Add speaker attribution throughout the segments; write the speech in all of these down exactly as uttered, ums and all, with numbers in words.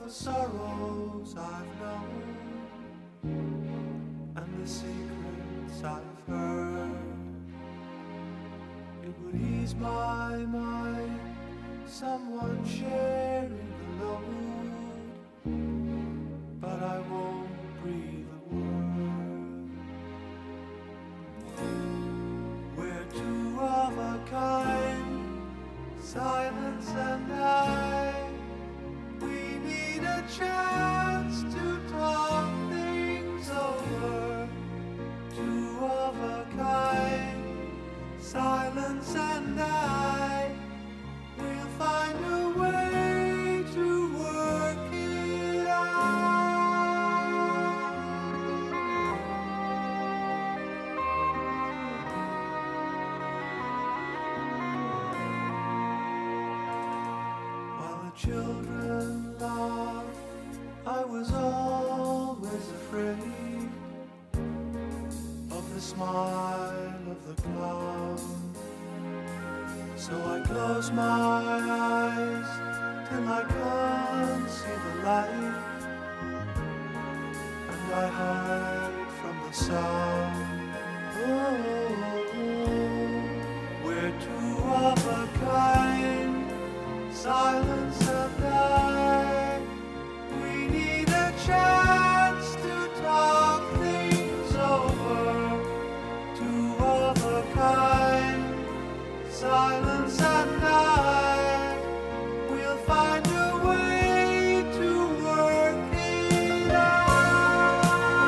Speaker 1: the sorrows I've known and the secrets I've heard. It would ease my mind, someone sharing the load, but I won't breathe a word. We're two of a kind, silence and I. We need a chance to talk things over. Two of a kind, silence and I. We'll find a way to work it out. While the children laughed, I was always afraid of the smile of the clown. So I close my eyes till I can't see the light, and I hide from the sound. Oh, we're two of a kind, silence and I. We need a chance to talk things over. Two of a kind, silence and I. We'll find a way to work it out.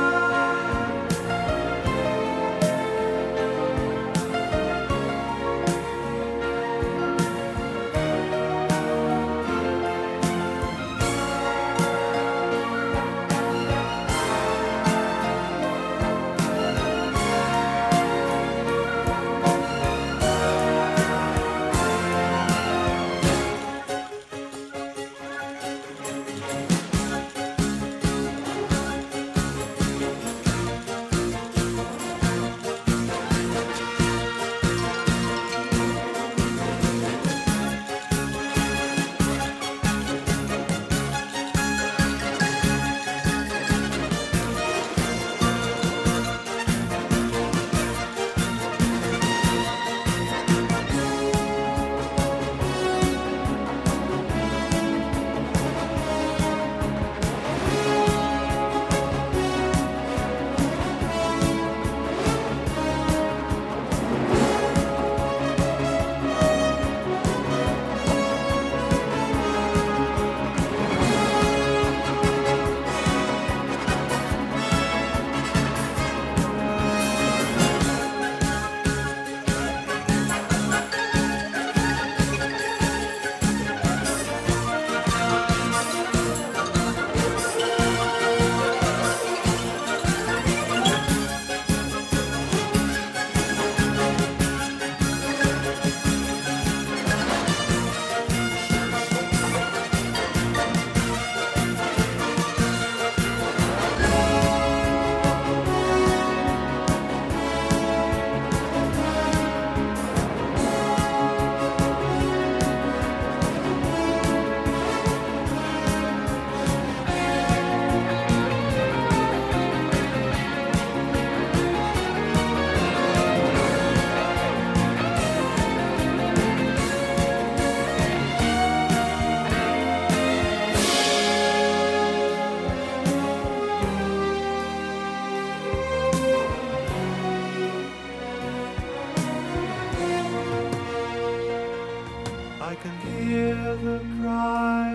Speaker 1: I can hear the cry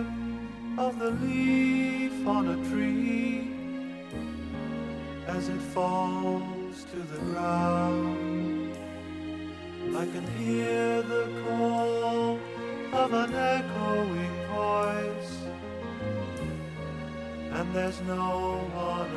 Speaker 1: of the leaf on a tree as it falls to the ground. I can hear the call of an echoing voice, and there's no one